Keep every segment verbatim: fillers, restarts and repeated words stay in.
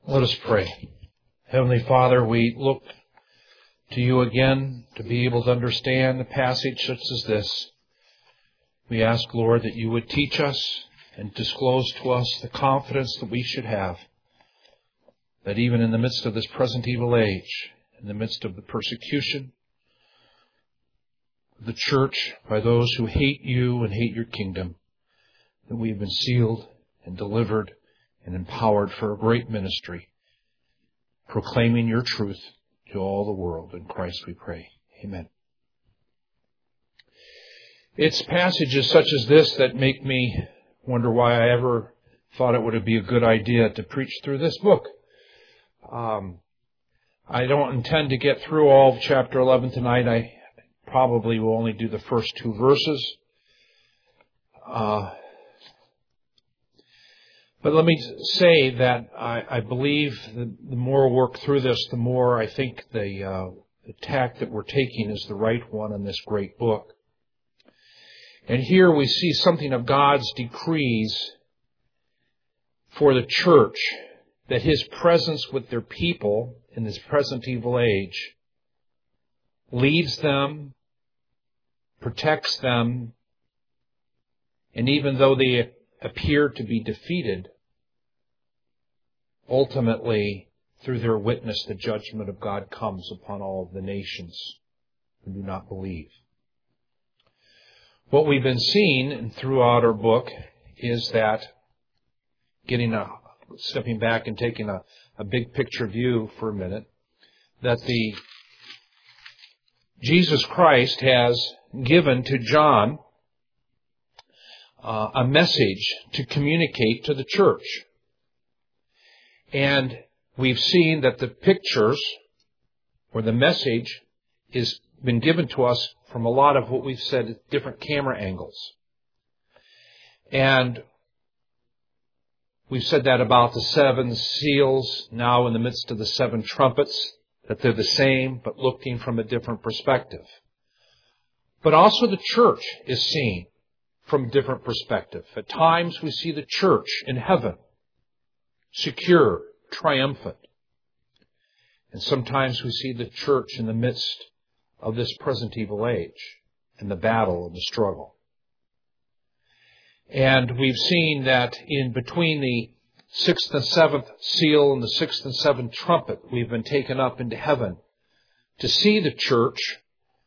Let us pray. Heavenly Father, we look to you again to be able to understand a passage such as this. We ask, Lord, that you would teach us and disclose to us the confidence that we should have, that even in the midst of this present evil age, in the midst of the persecution of the church by those who hate you and hate your kingdom, that we have been sealed and delivered and empowered for a great ministry, proclaiming your truth to all the world. In Christ we pray. Amen. It's passages such as this that make me wonder why I ever thought it would be a good idea to preach through this book. Um, I don't intend to get through all of chapter eleven tonight. I probably will only do the first two verses. Uh, But let me say that I, I believe that the more we work through this, the more I think the, uh, the tack that we're taking is the right one in this great book. And here we see something of God's decrees for the church, that His presence with their people in this present evil age leads them, protects them, and even though they appear to be defeated, ultimately, through their witness, the judgment of God comes upon all of the nations who do not believe. What we've been seeing throughout our book is that, getting a, stepping back and taking a, a big picture view for a minute, that the Jesus Christ has given to John uh, a message to communicate to the church. And we've seen that the pictures or the message has been given to us from a lot of what we've said, different camera angles. And we've said that about the seven seals now in the midst of the seven trumpets, that they're the same but looking from a different perspective. But also the church is seen from a different perspective. At times we see the church in heaven, secure, triumphant. And sometimes we see the church in the midst of this present evil age and the battle and the struggle. And we've seen that in between the sixth and seventh seal and the sixth and seventh trumpet, we've been taken up into heaven to see the church.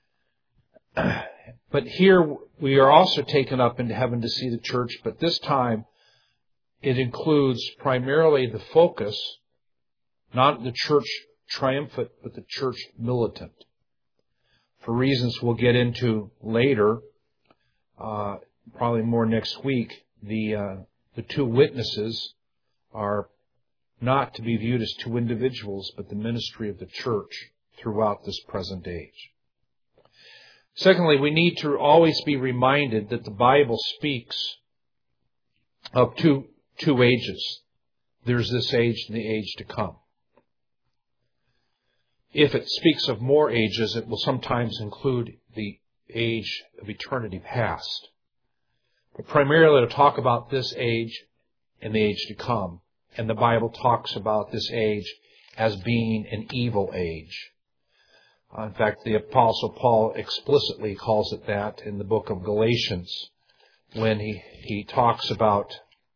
But here we are also taken up into heaven to see the church, but this time it includes primarily the focus, not the church triumphant, but the church militant. For reasons we'll get into later, uh, probably more next week, the uh, the two witnesses are not to be viewed as two individuals, but the ministry of the church throughout this present age. Secondly, we need to always be reminded that the Bible speaks of two Two ages. There's this age and the age to come. If it speaks of more ages, it will sometimes include the age of eternity past. But primarily it'll talk about this age and the age to come. And the Bible talks about this age as being an evil age. Uh, in fact, the Apostle Paul explicitly calls it that in the book of Galatians when he, he talks about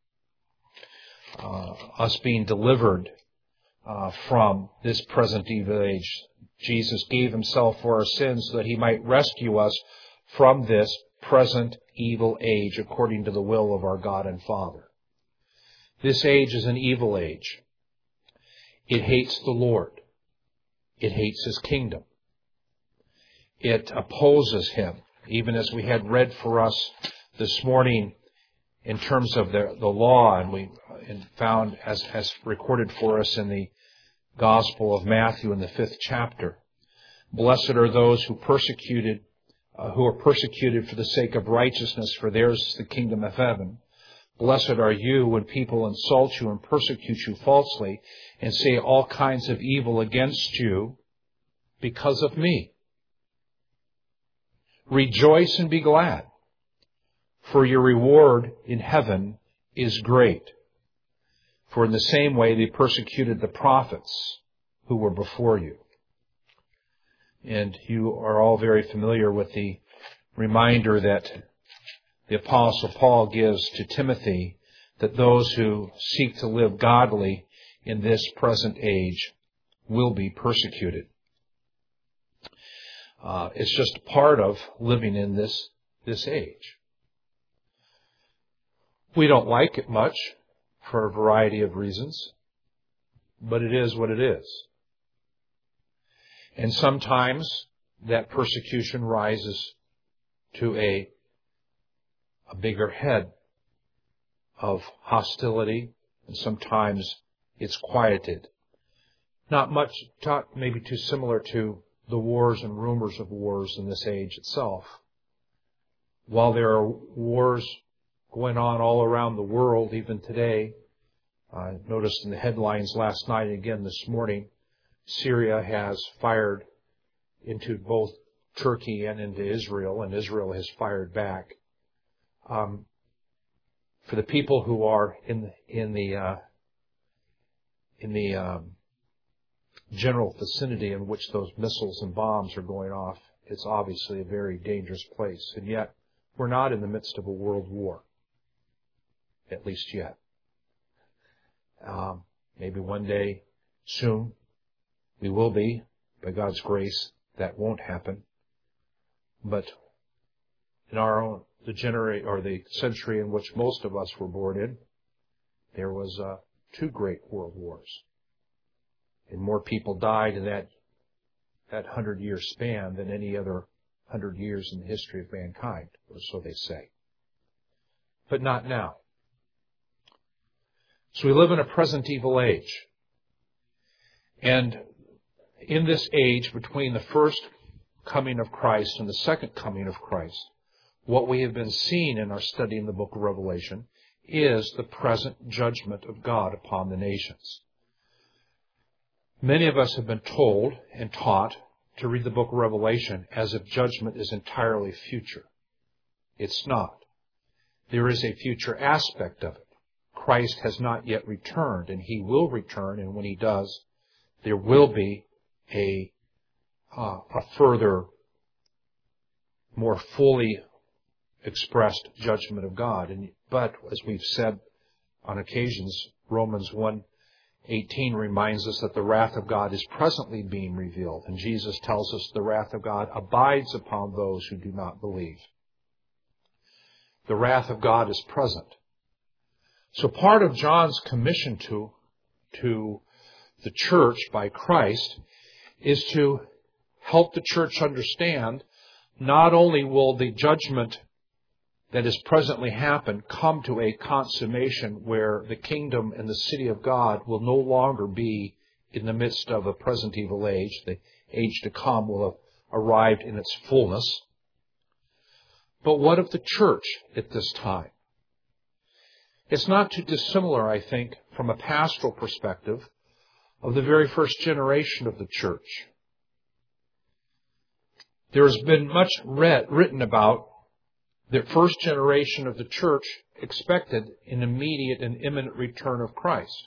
Uh, us being delivered uh, from this present evil age. Jesus gave Himself for our sins so that He might rescue us from this present evil age according to the will of our God and Father. This age is an evil age. It hates the Lord. It hates His kingdom. It opposes Him, even as we had read for us this morning in terms of the, the law, and we and found as, as recorded for us in the Gospel of Matthew in the fifth chapter. Blessed are those who persecuted, uh, who are persecuted for the sake of righteousness, for theirs is the kingdom of heaven. Blessed are you when people insult you and persecute you falsely and say all kinds of evil against you because of me. Rejoice and be glad, for your reward in heaven is great. For in the same way they persecuted the prophets who were before you. And you are all very familiar with the reminder that the Apostle Paul gives to Timothy, that those who seek to live godly in this present age will be persecuted. Uh, it's just part of living in this, this age. We don't like it much for a variety of reasons, but it is what it is. And sometimes that persecution rises to a, a bigger head of hostility, and sometimes it's quieted. Not much, maybe too similar to the wars and rumors of wars in this age itself. While there are wars going on all around the world, even today, I noticed in the headlines last night and again this morning, Syria has fired into both Turkey and into Israel, and Israel has fired back. Um, for the people who are in in the uh, in the um, general vicinity in which those missiles and bombs are going off, it's obviously a very dangerous place. And yet, we're not in the midst of a world war, at least yet. Um, maybe one day, soon, we will be. By God's grace, that won't happen. But in our own, the generation or the century in which most of us were born in, there was uh, two great world wars, and more people died in that that hundred-year span than any other hundred years in the history of mankind, or so they say. But not now. So we live in a present evil age. And in this age, between the first coming of Christ and the second coming of Christ, what we have been seeing in our study in the book of Revelation is the present judgment of God upon the nations. Many of us have been told and taught to read the book of Revelation as if judgment is entirely future. It's not. There is a future aspect of it. Christ has not yet returned, and He will return, and when He does, there will be a, uh, a further, more fully expressed judgment of God. And, but, as we've said on occasions, Romans one eighteen reminds us that the wrath of God is presently being revealed. And Jesus tells us the wrath of God abides upon those who do not believe. The wrath of God is present. So part of John's commission to, to the church by Christ is to help the church understand not only will the judgment that has presently happened come to a consummation where the kingdom and the city of God will no longer be in the midst of a present evil age. The age to come will have arrived in its fullness. But what of the church at this time? It's not too dissimilar, I think, from a pastoral perspective, of the very first generation of the church. There has been much read, written about the first generation of the church expected an immediate and imminent return of Christ.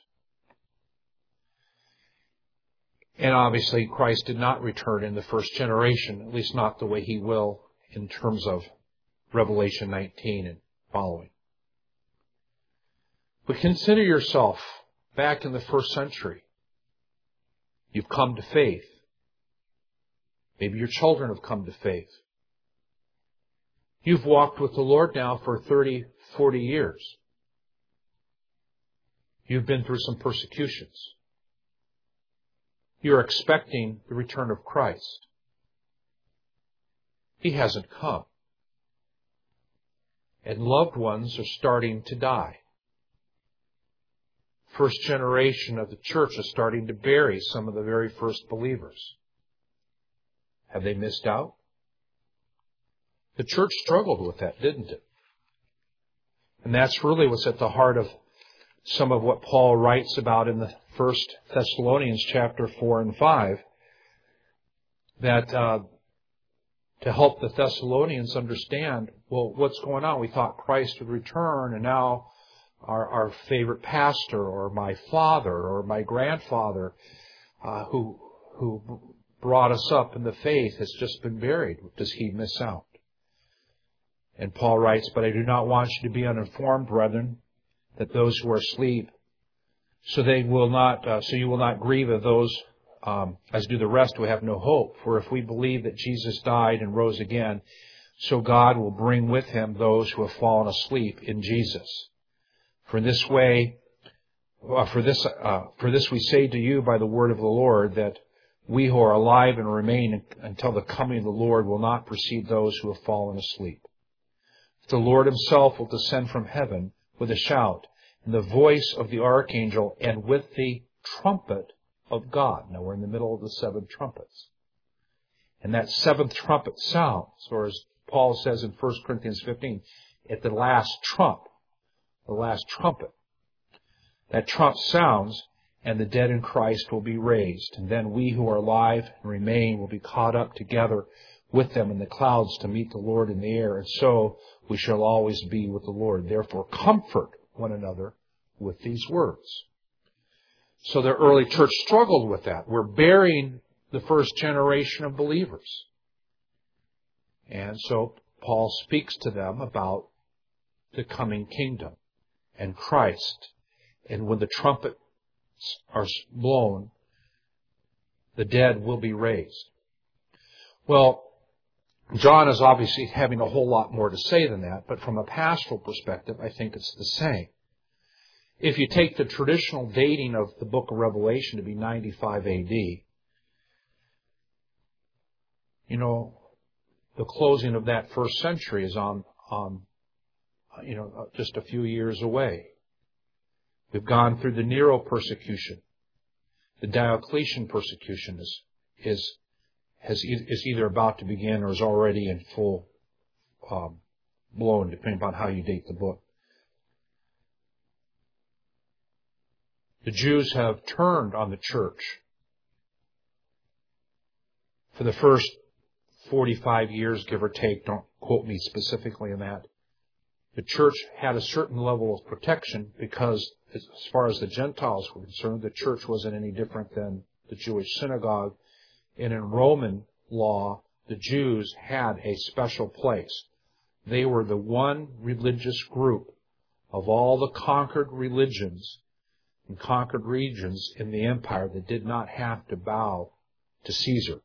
And obviously, Christ did not return in the first generation, at least not the way He will in terms of Revelation nineteen and following. But consider yourself back in the first century. You've come to faith. Maybe your children have come to faith. You've walked with the Lord now for thirty, forty years. You've been through some persecutions. You're expecting the return of Christ. He hasn't come. And loved ones are starting to die. First generation of the church is starting to bury some of the very first believers. Have they missed out? The church struggled with that, didn't it? And that's really what's at the heart of some of what Paul writes about in the First Thessalonians chapter four and five, that uh, to help the Thessalonians understand, well, what's going on? We thought Christ would return, and now our, our favorite pastor or my father or my grandfather uh, who who brought us up in the faith has just been buried. Does he miss out? And Paul writes, "But I do not want you to be uninformed, brethren, that those who are asleep, so they will not, uh, so you will not grieve of those um, as do the rest who have no hope. For if we believe that Jesus died and rose again, so God will bring with him those who have fallen asleep in Jesus. For in this way, uh, for this, uh, for this we say to you by the word of the Lord, that we who are alive and remain until the coming of the Lord will not precede those who have fallen asleep. The Lord himself will descend from heaven with a shout, and the voice of the archangel, and with the trumpet of God." Now we're in the middle of the seven trumpets. And that seventh trumpet sounds, or as Paul says in First Corinthians fifteen, at the last trump, the last trumpet. That trump sounds, and the dead in Christ will be raised. And then we who are alive and remain will be caught up together with them in the clouds to meet the Lord in the air. And so we shall always be with the Lord. Therefore, comfort one another with these words. So the early church struggled with that. We're burying the first generation of believers. And so Paul speaks to them about the coming kingdom and Christ. And when the trumpets are blown, the dead will be raised. Well, John is obviously having a whole lot more to say than that, but from a pastoral perspective, I think it's the same. If you take the traditional dating of the book of Revelation to be ninety-five A D, you know, the closing of that first century is on, on, you know, just a few years away. We've gone through the Nero persecution. The Diocletian persecution is, is, has, is either about to begin or is already in full um, blown, depending upon how you date the book. The Jews have turned on the church. For the first forty-five years, give or take, don't quote me specifically on that, the church had a certain level of protection because, as far as the Gentiles were concerned, the church wasn't any different than the Jewish synagogue. And in Roman law, the Jews had a special place. They were the one religious group of all the conquered religions and conquered regions in the empire that did not have to bow to Caesar.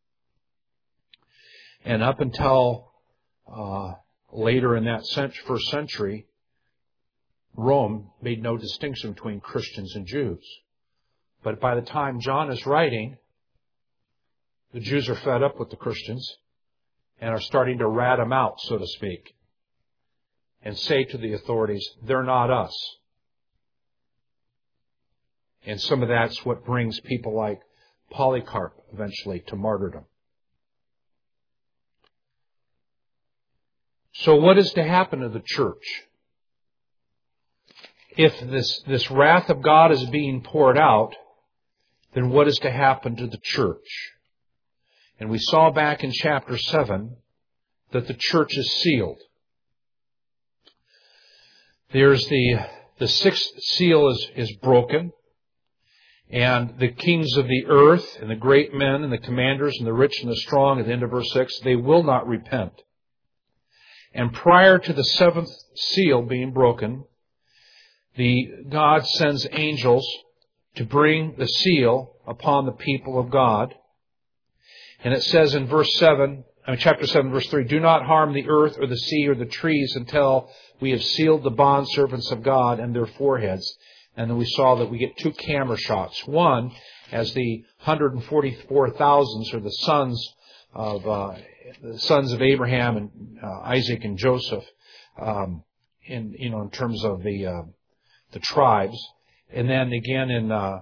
And up until uh, later in that cent- first century, Rome made no distinction between Christians and Jews. But by the time John is writing, the Jews are fed up with the Christians and are starting to rat them out, so to speak, and say to the authorities, "They're not us." And some of that's what brings people like Polycarp eventually to martyrdom. So what is to happen to the church? If this, this wrath of God is being poured out, then what is to happen to the church? And we saw back in chapter seven that the church is sealed. There's the, the sixth seal is, is broken. And the kings of the earth and the great men and the commanders and the rich and the strong, at the end of verse six, they will not repent. And prior to the seventh seal being broken, the God sends angels to bring the seal upon the people of God. And it says in verse seven, I mean, chapter seven, verse three, "Do not harm the earth or the sea or the trees until we have sealed the bondservants of God and their foreheads." And then we saw that we get two camera shots. One, as the one hundred forty-four thousands are the sons of uh, the sons of Abraham and uh, Isaac and Joseph, um, in you know in terms of the uh, the tribes. And then again in uh,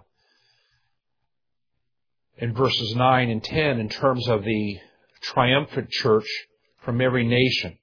in verses nine and ten, in terms of the triumphant church from every nation.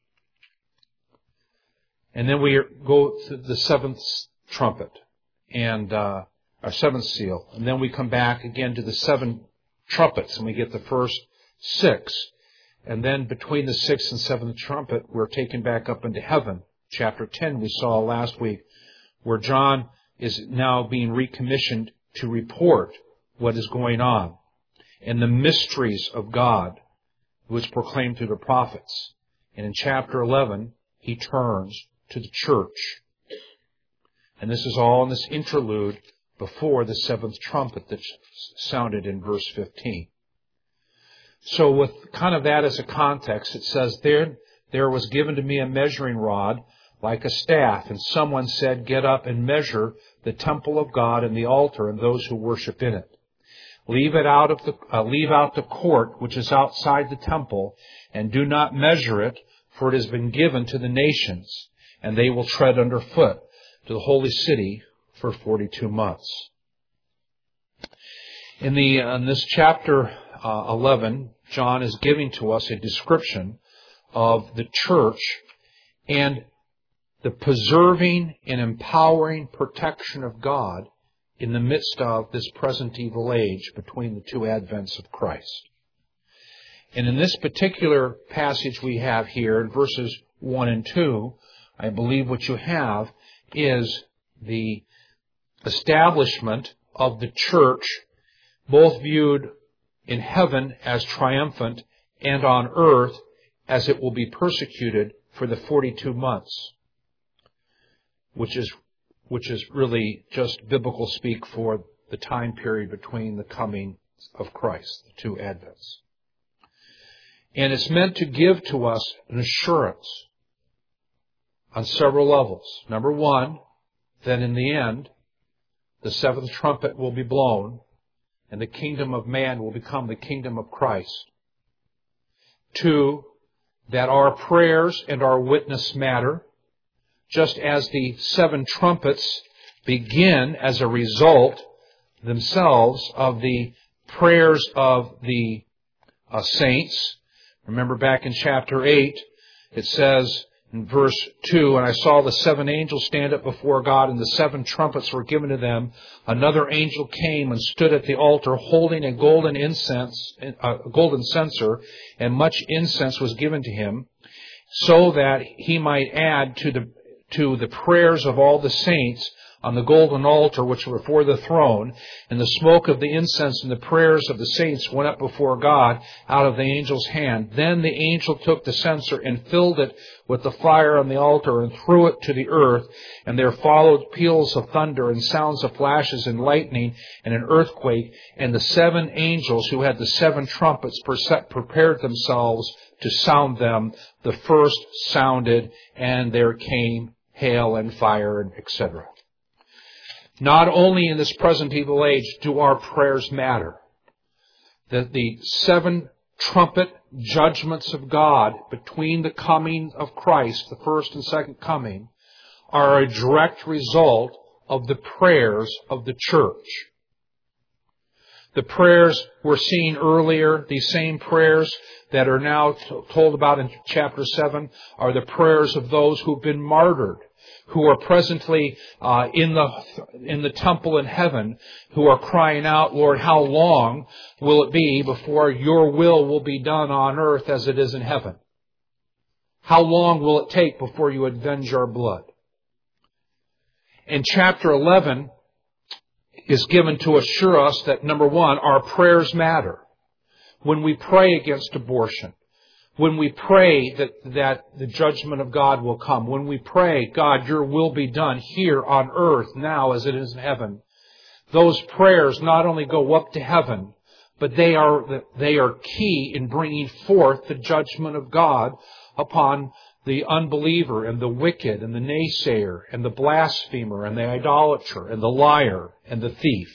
And then we go to the seventh trumpet. And uh, our seventh seal. And then we come back again to the seven trumpets, and we get the first six. And then between the sixth and seventh trumpet, we're taken back up into heaven. Chapter ten we saw last week where John is now being recommissioned to report what is going on and the mysteries of God was proclaimed through the prophets. And in chapter eleven, he turns to the church. And this is all in this interlude before the seventh trumpet that sounded in verse fifteen. So with kind of that as a context, it says, There, there was given to me a measuring rod like a staff, and someone said, Get up and measure the temple of God and the altar and those who worship in it. Leave it out of the, uh, leave out the court which is outside the temple, and do not measure it, for it has been given to the nations, and they will tread underfoot to the holy city for forty-two months. In the in this chapter uh, eleven, John is giving to us a description of the church and the preserving and empowering protection of God in the midst of this present evil age between the two advents of Christ. And in this particular passage we have here in verses one and two, I believe what you have is the establishment of the church, both viewed in heaven as triumphant and on earth as it will be persecuted for the forty-two months, which is which is really just biblical speak for the time period between the coming of Christ, the two advents. And it's meant to give to us an assurance on several levels. Number one, that in the end, the seventh trumpet will be blown, and the kingdom of man will become the kingdom of Christ. Two, that our prayers and our witness matter, just as the seven trumpets begin as a result themselves of the prayers of the uh, saints. Remember back in chapter eight, it says in verse two, And I saw the seven angels stand up before God, and the seven trumpets were given to them. Another angel came and stood at the altar, holding a golden incense, a golden censer, and much incense was given to him, so that he might add to the to the prayers of all the saints on the golden altar which were before the throne. And the smoke of the incense and the prayers of the saints went up before God out of the angel's hand. Then the angel took the censer and filled it with the fire on the altar and threw it to the earth. And there followed peals of thunder and sounds of flashes and lightning and an earthquake. And the seven angels who had the seven trumpets prepared themselves to sound them. The first sounded, and there came hail and fire, and et cetera. Not only in this present evil age do our prayers matter. That the seven trumpet judgments of God between the coming of Christ, the first and second coming, are a direct result of the prayers of the church. The prayers we're seeing earlier, these same prayers that are now t- told about in chapter seven, are the prayers of those who've been martyred, who are presently uh, in the in the temple in heaven, who are crying out, Lord, how long will it be before your will will be done on earth as it is in heaven? How long will it take before you avenge our blood? In chapter eleven is given to assure us that, number one, our prayers matter. When we pray against abortion, when we pray that, that the judgment of God will come, when we pray, God, your will be done here on earth now as it is in heaven, those prayers not only go up to heaven, but they are, they are key in bringing forth the judgment of God upon the unbeliever and the wicked and the naysayer and the blasphemer and the idolater and the liar and the thief.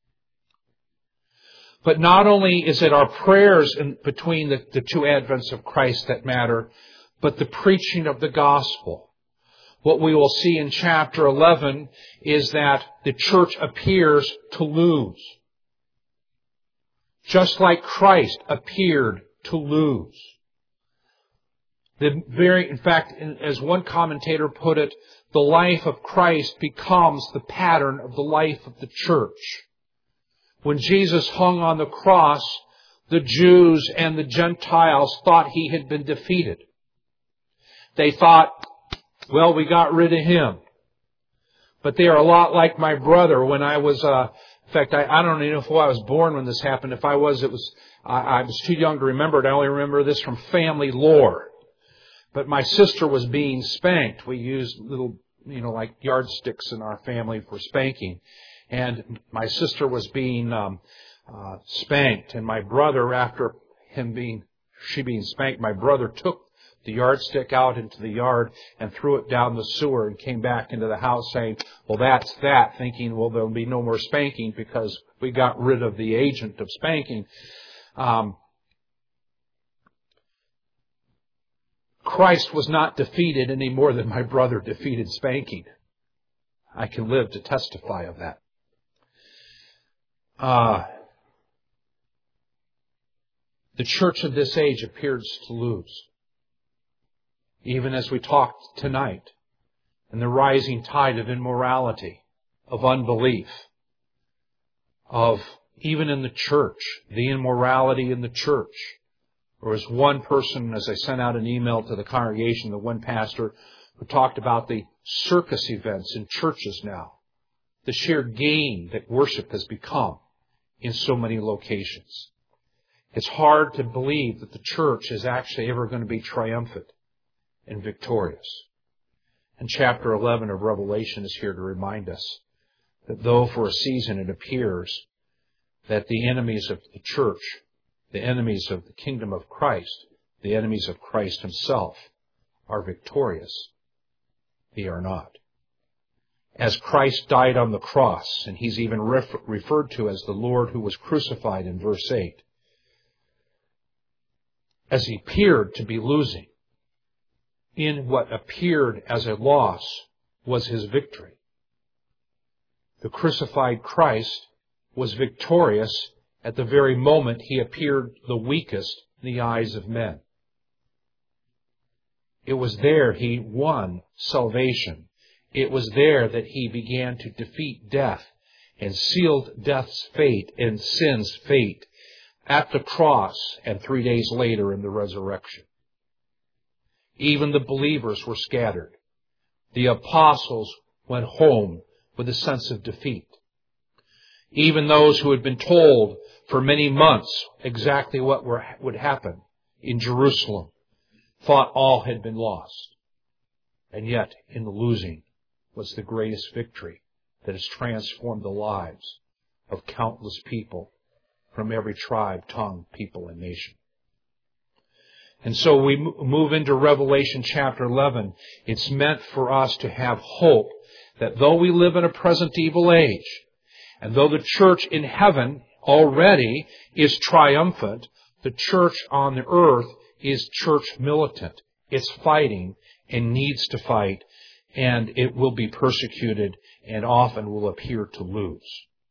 But not only is it our prayers in between the, the two advents of Christ that matter, but the preaching of the gospel. What we will see in chapter eleven is that the church appears to lose. Just like Christ appeared to lose. The very, in fact, as one commentator put it, the life of Christ becomes the pattern of the life of the church. When Jesus hung on the cross, the Jews and the Gentiles thought he had been defeated. They thought, well, we got rid of him. But they are a lot like my brother. When I was, uh, in fact, I, I don't even know if I was born when this happened. If I was, it was, I, I was too young to remember it. I only remember this from family lore. But my sister was being spanked. We used little, you know, like yardsticks in our family for spanking. And my sister was being um, uh, spanked. And my brother, after him being, she being spanked, my brother took the yardstick out into the yard and threw it down the sewer and came back into the house saying, well, that's that, thinking, well, there'll be no more spanking because we got rid of the agent of spanking. Um, Christ was not defeated any more than my brother defeated spanking. I can live to testify of that. Uh, the church of this age appears to lose. Even as we talked tonight, and the rising tide of immorality, of unbelief, of even in the church, the immorality in the church. There was one person, as I sent out an email to the congregation, the one pastor, who talked about the circus events in churches now, the sheer game that worship has become in so many locations. It's hard to believe that the church is actually ever going to be triumphant and victorious. And chapter eleven of Revelation is here to remind us that though for a season it appears that the enemies of the church, the enemies of the kingdom of Christ, the enemies of Christ himself, are victorious, they are not. As Christ died on the cross, and he's even refer- referred to as the Lord who was crucified in verse eight, as he appeared to be losing, in what appeared as a loss was his victory. The crucified Christ was victorious at the very moment he appeared the weakest in the eyes of men. It was there he won salvation. It was there that he began to defeat death and sealed death's fate and sin's fate at the cross and three days later in the resurrection. Even the believers were scattered. The apostles went home with a sense of defeat. Even those who had been told for many months exactly what were, would happen in Jerusalem thought all had been lost. And yet, in the losing was the greatest victory that has transformed the lives of countless people from every tribe, tongue, people, and nation. And so we move into Revelation chapter eleven. It's meant for us to have hope that though we live in a present evil age, and though the church in heaven already is triumphant, the church on the earth is church militant. It's fighting and needs to fight, and it will be persecuted and often will appear to lose.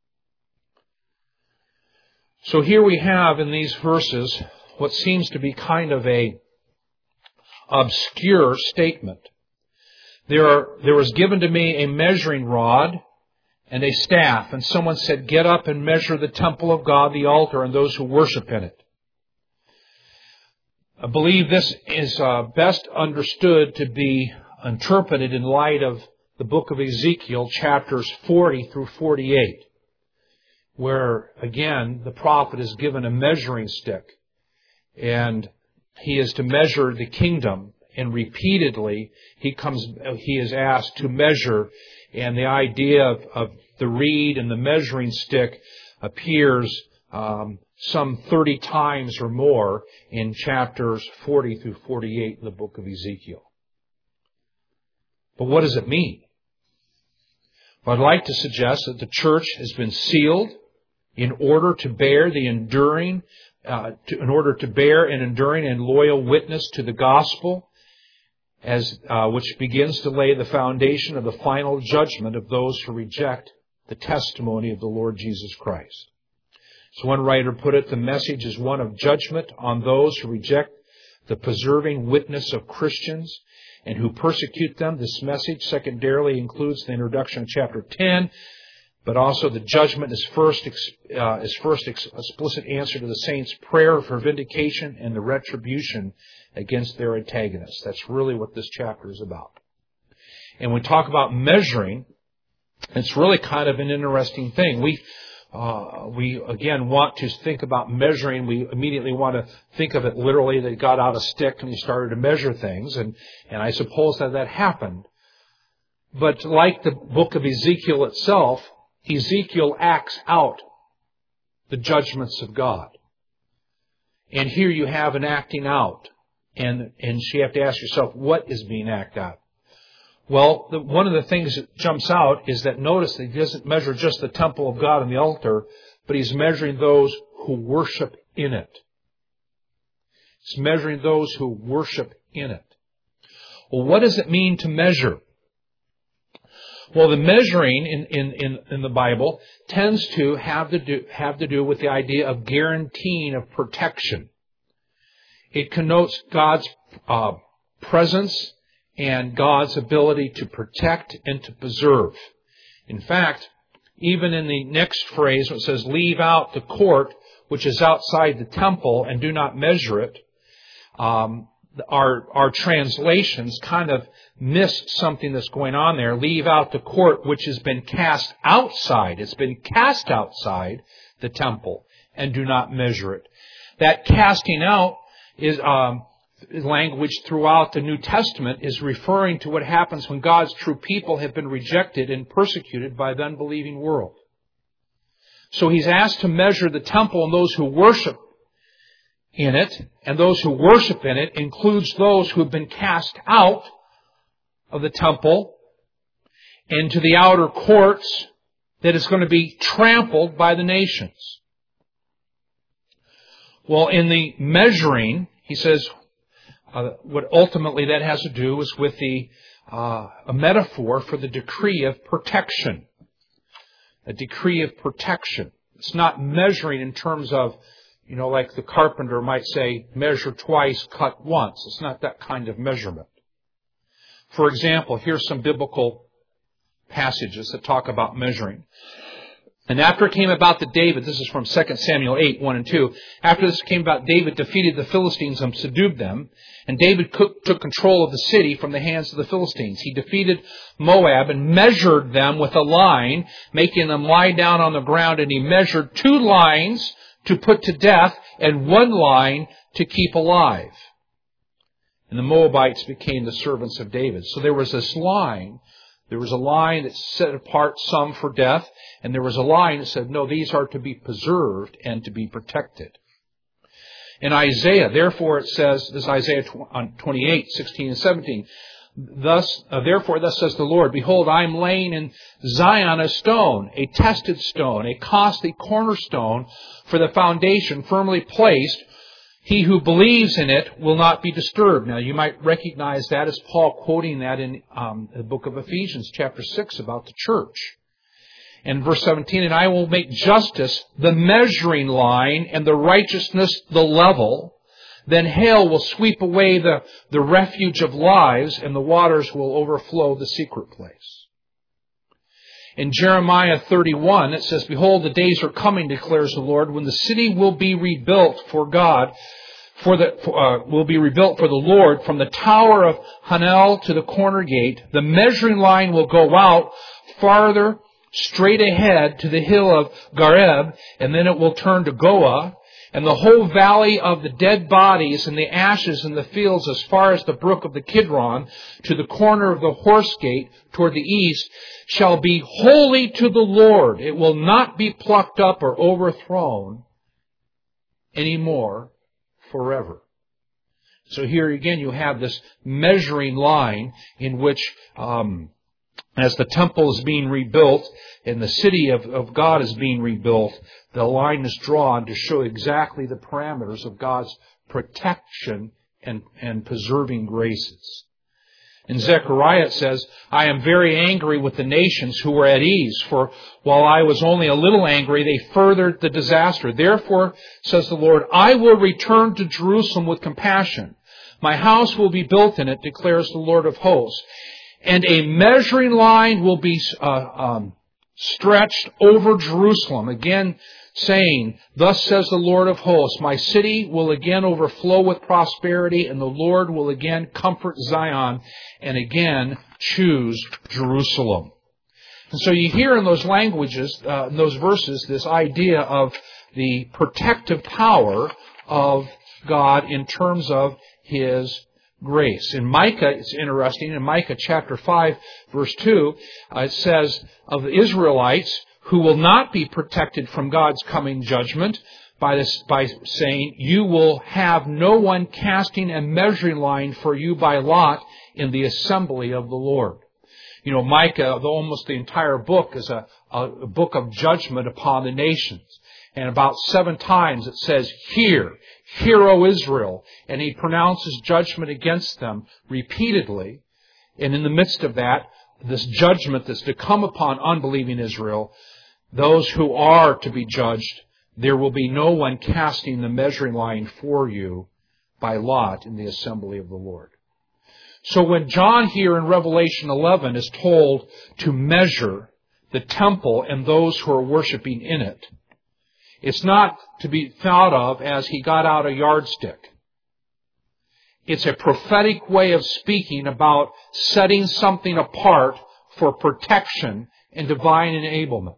So here we have in these verses what seems to be kind of a obscure statement. There, are, there was given to me a measuring rod and a staff, and someone said, "Get up and measure the temple of God, the altar, and those who worship in it." I believe this is uh, best understood to be interpreted in light of the book of Ezekiel, chapters forty through forty-eight, where, again, the prophet is given a measuring stick, and he is to measure the kingdom, and repeatedly he comes, he is asked to measure, and the idea of, of the reed and the measuring stick appears um, some thirty times or more in chapters forty through forty-eight in the book of Ezekiel. But what does it mean? Well, I'd like to suggest that the church has been sealed in order to bear the enduring, uh, to, in order to bear an enduring and loyal witness to the gospel, as uh, which begins to lay the foundation of the final judgment of those who reject the testimony of the Lord Jesus Christ. As one writer put it, the message is one of judgment on those who reject the preserving witness of Christians and who persecute them. This message secondarily includes the introduction of chapter ten, but also the judgment is first, uh, is first ex- explicit answer to the saints' prayer for vindication and the retribution against their antagonists. That's really what this chapter is about. And when we talk about measuring, It's really kind of an interesting thing. We, uh, we again want to think about measuring. We immediately want to think of it literally. They got out a stick and he started to measure things, and, and I suppose that that happened. But like the book of Ezekiel itself, Ezekiel acts out the judgments of God. And here you have an acting out. And, and so you have to ask yourself, what is being acted out? Well, the, one of the things that jumps out is that notice that he doesn't measure just the temple of God and the altar, but he's measuring those who worship in it. He's measuring those who worship in it. Well, what does it mean to measure? Well, the measuring in, in, in, in the Bible tends to have to do, have to do with the idea of guaranteeing of protection. It connotes God's uh, presence and God's ability to protect and to preserve. In fact, even in the next phrase, it says, leave out the court, which is outside the temple, and do not measure it, um, our, our translations kind of miss something that's going on there. Leave out the court, which has been cast outside. It's been cast outside the temple, and do not measure it. That casting out is um, language throughout the New Testament is referring to what happens when God's true people have been rejected and persecuted by the unbelieving world. So he's asked to measure the temple and those who worship in it, and those who worship in it includes those who have been cast out of the temple into the outer courts that is going to be trampled by the nations. Well, in the measuring, he says, uh, what ultimately that has to do is with the uh, a metaphor for the decree of protection. A decree of protection. It's not measuring in terms of, you know, like the carpenter might say, measure twice, cut once. It's not that kind of measurement. For example, here's some biblical passages that talk about measuring. And after it came about that David, this is from Second Samuel eight, one and two, after this came about, David defeated the Philistines and subdued them, and David took control of the city from the hands of the Philistines. He defeated Moab and measured them with a line, making them lie down on the ground, and he measured two lines to put to death and one line to keep alive. And the Moabites became the servants of David. So there was this line. There was a line that set apart some for death, and there was a line that said, no, these are to be preserved and to be protected. In Isaiah, therefore it says, this is Isaiah twenty-eight, sixteen and seventeen, Thus, uh, therefore, thus says the Lord, behold, I am laying in Zion a stone, a tested stone, a costly cornerstone for the foundation firmly placed. He who believes in it will not be disturbed. Now, you might recognize that as Paul quoting that in um, the book of Ephesians, chapter six, about the church. And verse seventeen, and I will make justice the measuring line and the righteousness the level. Then hail will sweep away the, the refuge of lies, and the waters will overflow the secret place. In Jeremiah thirty-one, it says, behold, the days are coming, declares the Lord, when the city will be rebuilt for God, for the uh, will be rebuilt for the Lord, from the tower of Hanel to the corner gate. The measuring line will go out farther, straight ahead to the hill of Gareb, and then it will turn to Goah. And the whole valley of the dead bodies and the ashes in the fields as far as the brook of the Kidron to the corner of the horse gate toward the east shall be holy to the Lord. It will not be plucked up or overthrown anymore forever. So here again you have this measuring line in which um, as the temple is being rebuilt and the city of, of God is being rebuilt, the line is drawn to show exactly the parameters of God's protection and, and preserving graces. In Zechariah it says, I am very angry with the nations who were at ease, for while I was only a little angry, they furthered the disaster. Therefore, says the Lord, I will return to Jerusalem with compassion. My house will be built in it, declares the Lord of hosts. And a measuring line will be uh, um, stretched over Jerusalem. Again, saying, thus says the Lord of hosts, my city will again overflow with prosperity, and the Lord will again comfort Zion and again choose Jerusalem. And so you hear in those languages, uh, in those verses, this idea of the protective power of God in terms of His grace. In Micah, it's interesting, in Micah chapter five, verse two, uh, it says of the Israelites who will not be protected from God's coming judgment by this, by saying, you will have no one casting a measuring line for you by lot in the assembly of the Lord. You know, Micah, the, almost the entire book is a, a book of judgment upon the nations. And about seven times it says, hear, hear, O Israel. And he pronounces judgment against them repeatedly. And in the midst of that, this judgment that's to come upon unbelieving Israel, those who are to be judged, there will be no one casting the measuring line for you by lot in the assembly of the Lord. So when John here in Revelation eleven is told to measure the temple and those who are worshiping in it, it's not to be thought of as he got out a yardstick. It's a prophetic way of speaking about setting something apart for protection and divine enablement.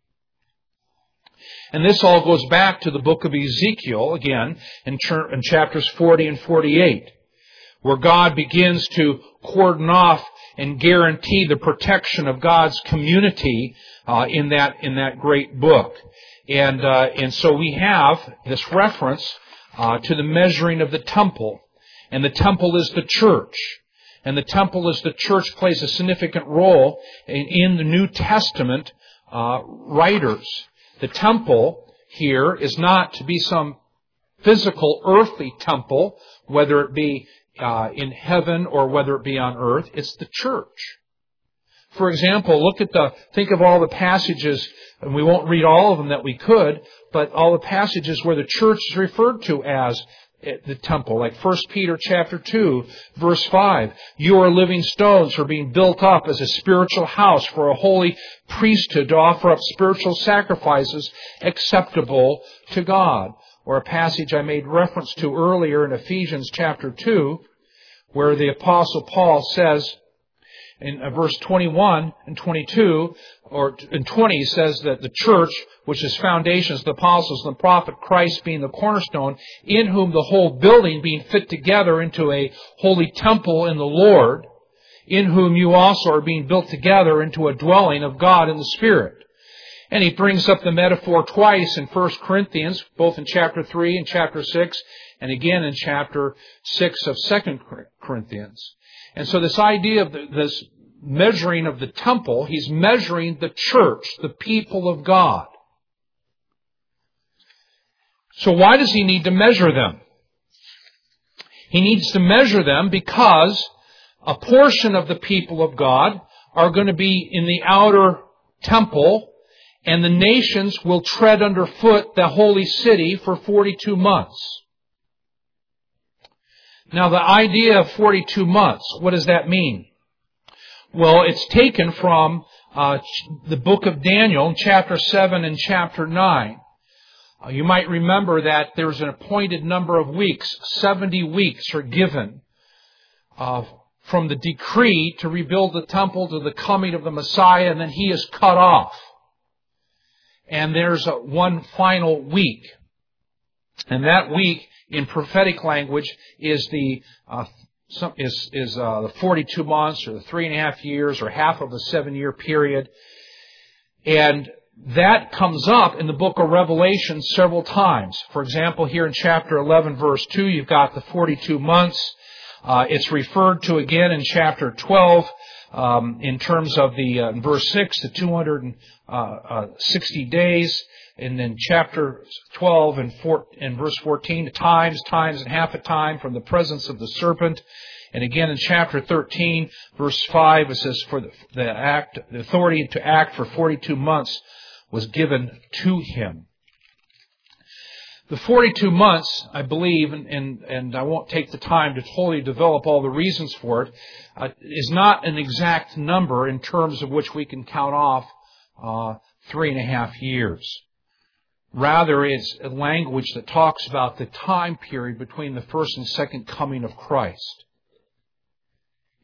And this all goes back to the book of Ezekiel, again, in, ch- in chapters forty and forty-eight, where God begins to cordon off and guarantee the protection of God's community uh, in that in that great book. And uh, and so we have this reference uh, to the measuring of the temple. And the temple is the church. And the temple as the church plays a significant role in, in the New Testament uh, writers. The temple here is not to be some physical earthly temple, whether it be uh, in heaven or whether it be on earth. It's the church. For example, look at the, think of all the passages, and we won't read all of them that we could, but all the passages where the church is referred to as the temple, like First Peter chapter two, verse five. You are living stones for being built up as a spiritual house for a holy priesthood to offer up spiritual sacrifices acceptable to God. Or a passage I made reference to earlier in Ephesians chapter two, where the Apostle Paul says, in verse twenty-one and twenty-two, or in twenty, he says that the church, which is foundations, the apostles and the prophet, Christ being the cornerstone, in whom the whole building being fit together into a holy temple in the Lord, in whom you also are being built together into a dwelling of God in the Spirit. And he brings up the metaphor twice in First Corinthians, both in chapter three and chapter six, and again in chapter six of Second Corinthians. And so this idea of the, this measuring of the temple, he's measuring the church, the people of God. So why does he need to measure them? He needs to measure them because a portion of the people of God are going to be in the outer temple, and the nations will tread underfoot the holy city for forty-two months. Now, the idea of forty-two months, what does that mean? Well, it's taken from uh, the book of Daniel, chapter seven and chapter nine. Uh, you might remember that there's an appointed number of weeks. seventy weeks are given uh, from the decree to rebuild the temple to the coming of the Messiah, and then he is cut off. And there's a, one final week. And that week, in prophetic language, is the uh, some, is is uh, the forty-two months, or the three and a half years, or half of a seven-year period, and that comes up in the book of Revelation several times. For example, here in chapter eleven, verse two, you've got the forty-two months. Uh, it's referred to again in chapter twelve um, in terms of the uh, in verse six, the two hundred sixty days. And then chapter twelve and, four, and verse fourteen, times, times, and half a time from the presence of the serpent. And again in chapter thirteen, verse five, it says, for the, the act, the authority to act for forty-two months was given to him. The forty-two months, I believe, and, and, and I won't take the time to totally develop all the reasons for it, uh, is not an exact number in terms of which we can count off uh, three and a half years. Rather, it's a language that talks about the time period between the first and second coming of Christ.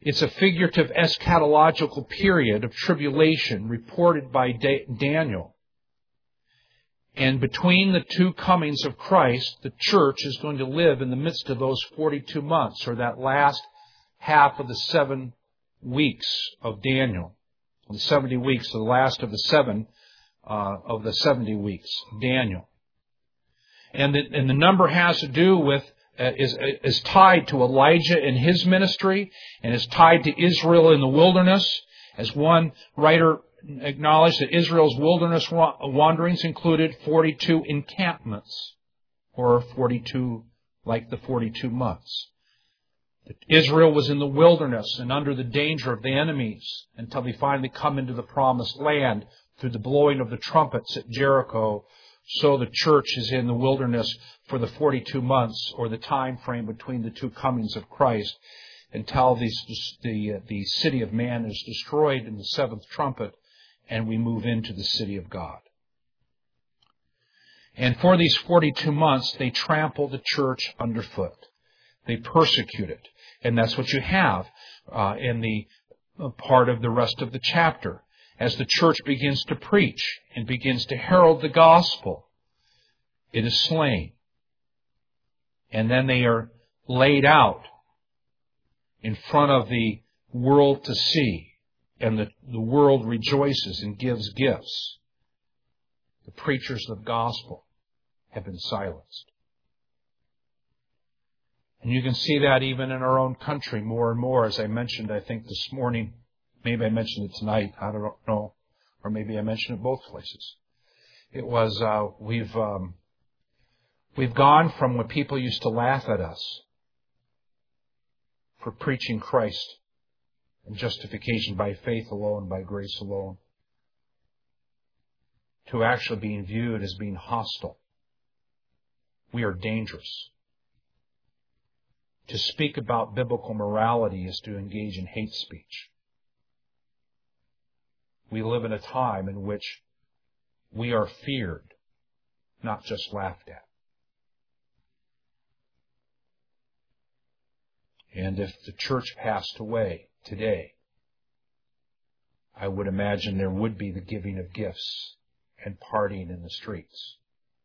It's a figurative eschatological period of tribulation reported by Daniel. And between the two comings of Christ, the church is going to live in the midst of those forty-two months, or that last half of the seven weeks of Daniel. The seventy weeks, the last of the seven uh, of the seventy weeks of Daniel. And the, and the number has to do with, uh, is, is tied to Elijah and his ministry, and is tied to Israel in the wilderness. As one writer acknowledged, that Israel's wilderness wanderings included forty-two encampments, or forty-two, like the forty-two months. Israel was in the wilderness and under the danger of the enemies until they finally come into the promised land through the blowing of the trumpets at Jericho. So the church is in the wilderness for the forty-two months, or the time frame between the two comings of Christ, until the, the, the city of man is destroyed in the seventh trumpet, and we move into the city of God. And for these forty-two months, they trample the church underfoot. They persecute it. And that's what you have uh, in the uh, part of the rest of the chapter. As the church begins to preach and begins to herald the gospel, it is slain. And then they are laid out in front of the world to see. And the, the world rejoices and gives gifts. The preachers of the gospel have been silenced. And you can see that even in our own country more and more, as I mentioned, I think, this morning. Maybe I mentioned it tonight. I don't know. Or maybe I mentioned it both places. It was, uh, we've, um, we've gone from when people used to laugh at us for preaching Christ and justification by faith alone, by grace alone, to actually being viewed as being hostile. We are dangerous. To speak about biblical morality is to engage in hate speech. We live in a time in which we are feared, not just laughed at. And if the church passed away today, I would imagine there would be the giving of gifts and partying in the streets.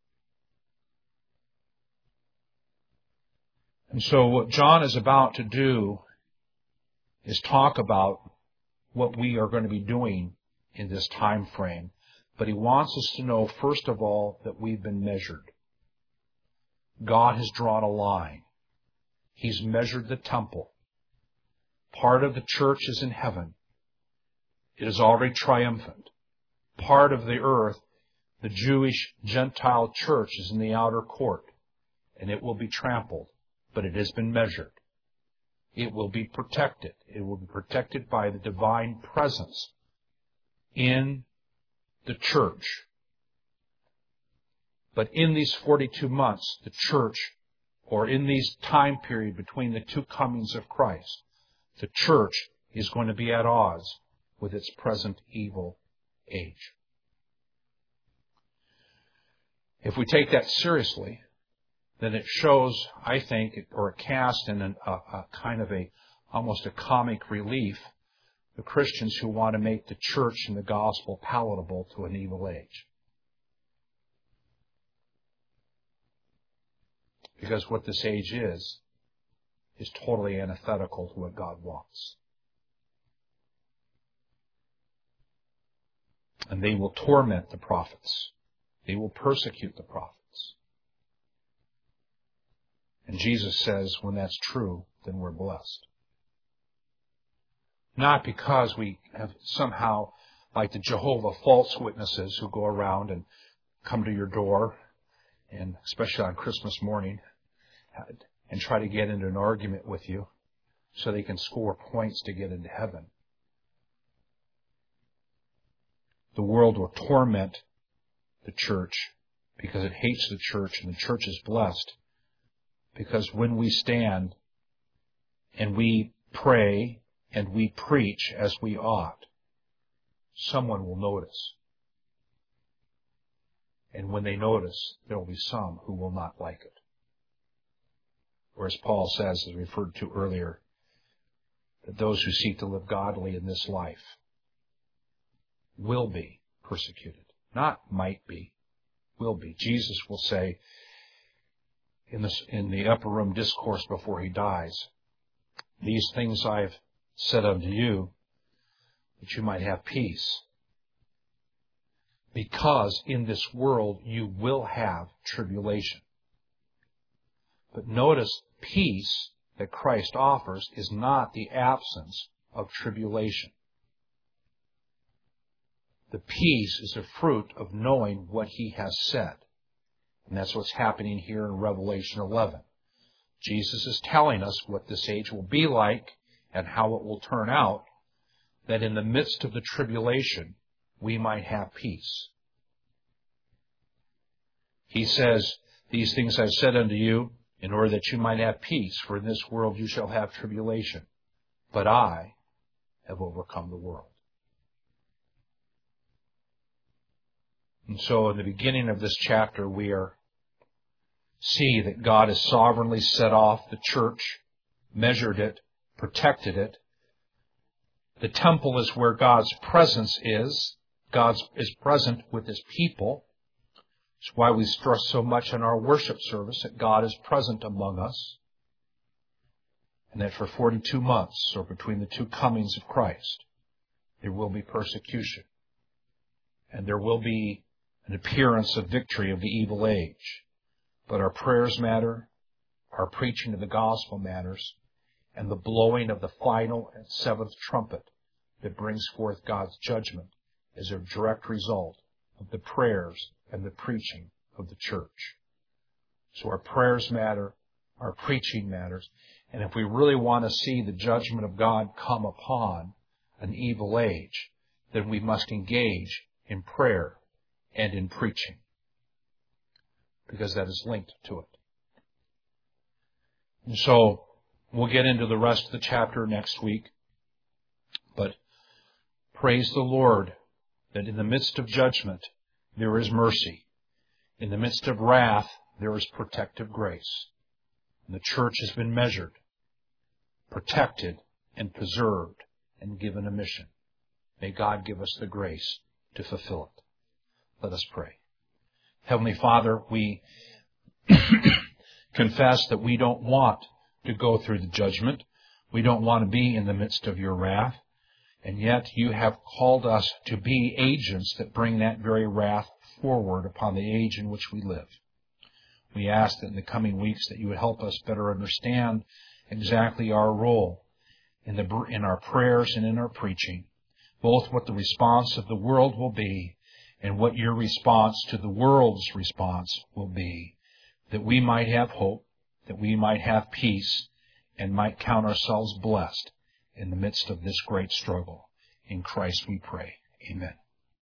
And so what John is about to do is talk about what we are going to be doing in this time frame. But he wants us to know, first of all, that we've been measured. God has drawn a line. He's measured the temple. Part of the church is in heaven. It is already triumphant. Part of the earth, the Jewish Gentile church, is in the outer court, and it will be trampled. But it has been measured. It will be protected. It will be protected by the divine presence in the church. But in these forty-two months, the church, or in these time period between the two comings of Christ, the church is going to be at odds with its present evil age. If we take that seriously, then it shows, I think, or it casts in an, a, a kind of a, almost a comic relief, the Christians who want to make the church and the gospel palatable to an evil age. Because what this age is, is totally antithetical to what God wants. And they will torment the prophets. They will persecute the prophets. And Jesus says, when that's true, then we're blessed. Not because we have somehow, like the Jehovah false witnesses who go around and come to your door, and especially on Christmas morning, and try to get into an argument with you so they can score points to get into heaven. The world will torment the church because it hates the church, and the church is blessed. Because when we stand and we pray and we preach as we ought, someone will notice. And when they notice, there will be some who will not like it. Or as Paul says, as referred to earlier, that those who seek to live godly in this life will be persecuted. Not might be, will be. Jesus will say in, this, in the upper room discourse before he dies, these things I've said unto you, that you might have peace. Because in this world you will have tribulation. But notice, peace that Christ offers is not the absence of tribulation. The peace is a fruit of knowing what he has said. And that's what's happening here in Revelation eleven. Jesus is telling us what this age will be like and how it will turn out, that in the midst of the tribulation, we might have peace. He says, these things I've said unto you, in order that you might have peace, for in this world you shall have tribulation. But I have overcome the world. And so in the beginning of this chapter, we are see that God has sovereignly set off the church, measured it, protected it. The temple is where God's presence is. God is present with His people. It's why we stress so much in our worship service that God is present among us. And that for forty-two months, or between the two comings of Christ, there will be persecution. And there will be an appearance of victory of the evil age. But our prayers matter, our preaching of the gospel matters, and the blowing of the final and seventh trumpet that brings forth God's judgment is a direct result of the prayers and the preaching of the church. So our prayers matter, our preaching matters, and if we really want to see the judgment of God come upon an evil age, then we must engage in prayer and in preaching, because that is linked to it. And so we'll get into the rest of the chapter next week, but praise the Lord that in the midst of judgment there is mercy. In the midst of wrath there is protective grace. And the church has been measured, protected, and preserved, and given a mission. May God give us the grace to fulfill it. Let us pray. Heavenly Father, we confess that we don't want to go through the judgment. We don't want to be in the midst of your wrath. And yet you have called us to be agents that bring that very wrath forward upon the age in which we live. We ask that in the coming weeks that you would help us better understand exactly our role in, the, in our prayers and in our preaching, both what the response of the world will be and what your response to the world's response will be, that we might have hope, that we might have peace, and might count ourselves blessed in the midst of this great struggle. In Christ we pray. Amen.